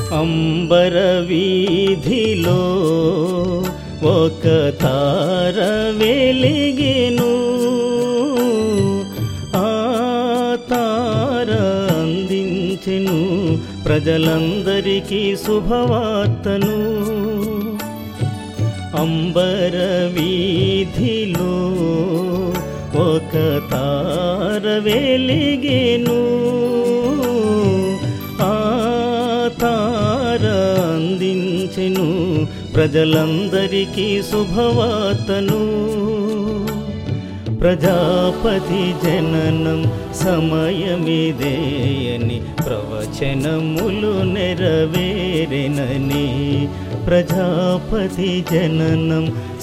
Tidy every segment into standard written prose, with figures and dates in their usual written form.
అంబర వీధిలో ఒక తార వెలిగెను. ఆ తార అందించెను ప్రజలందరికీ శుభవార్తను. అంబర వీధిలో ఒక తార వెలిగెను. ఆ తార అందించెను ప్రజలందరికీ శుభవార్తను. ప్రజాపతి జననం సమయమిదేయని ప్రవచనములు నెరవేరెనని. ప్రజాపతి జననం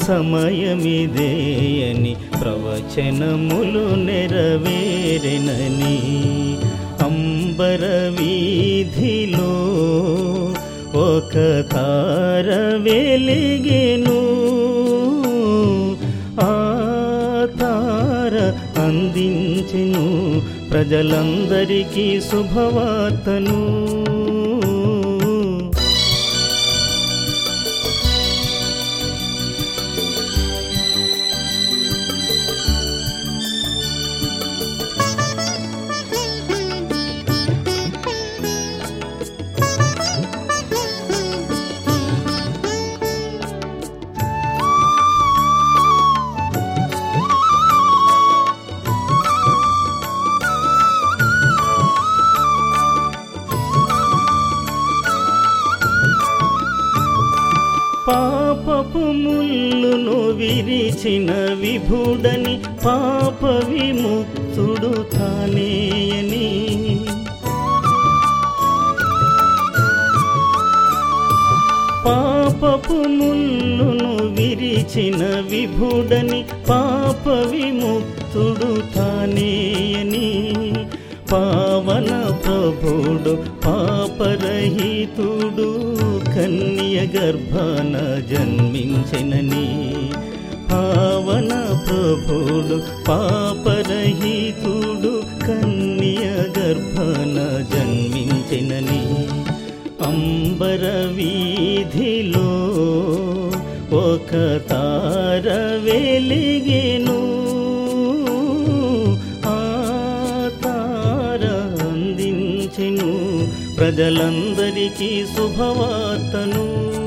సమయమిదేయని ప్రవచనములు నెరవేరెనని. అంబర వీధిలో ఒక తార వెలిగెను. ఆ తార అందించెను ప్రజలందరికీ శుభవార్తను. పాపపు ముల్లును విరిచిన విభుడని పాప విముక్తుడు తానేయని. పాపపు ముల్లును విరిచిన విభుడని పాప విముక్తుడు తానేయని. పావన ప్రభుడు పాపరహితుడు కన్య గర్భాన జన్మించెనని. పావన ప్రభుడు పాపరహితుడు కన్య గర్భాన జన్మించెనని. అంబర వీధిలో ఒక తార వెలిగెను. ఆ తార అందించెను ప్రజలందరికీ శుభవార్తను.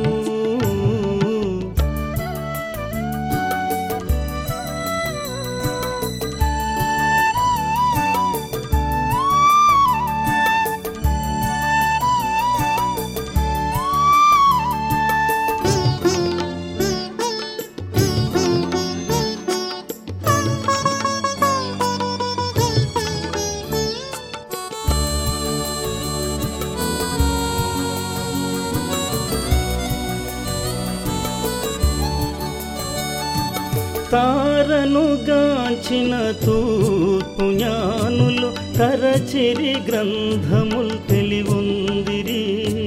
తారను గాంచిన తూర్పు జ్ఞానులు తరచిరి గ్రంథముల్ తెలివుందిరి.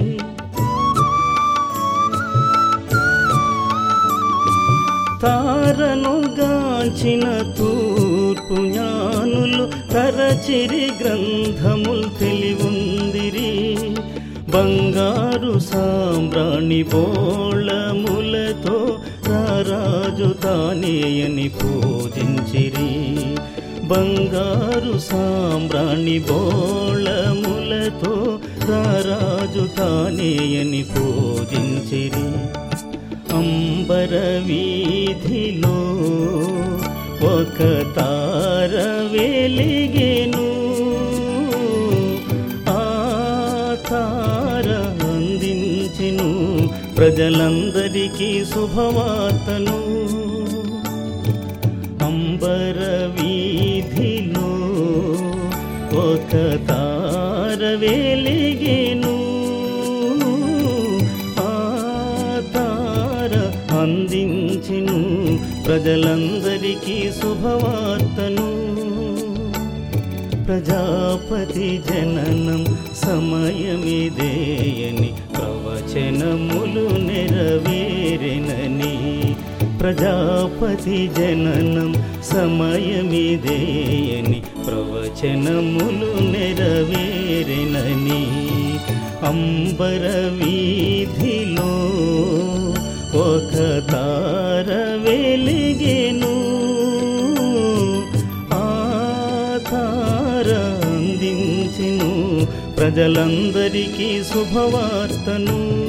తారను గాంచిన తూర్పు జ్ఞానులు తరచిరి గ్రంథముల్ తెలివుందిరి. బంగారు సాంబ్రాణి బోళములతో రారాజు తానేయని పూజించిరి. బంగారు సాంబ్రాణి బోళములతో రారాజు తానేయని పూజించిరి. అంబర వీధిలో ఒక తార వెలిగెను. ఆ తార అందించెను ప్రజలందరికీ శుభవార్తను. అంబర వీధిలో ఒక తార వెలిగెను. ఆ తార అందించెను ప్రజలందరికీ శుభవార్తను. ప్రజాపతి జననం సమయమిదేయని ప్రవచనములు నెరవేరెనని. ప్రజాపతి జననం సమయమిదేయని ప్రవచనములు నెరవేరెనని. అంబర వీధిలో ఒక తార వెలిగెను. ఆ తార అందించెను ప్రజలందరికీ శుభవార్తను.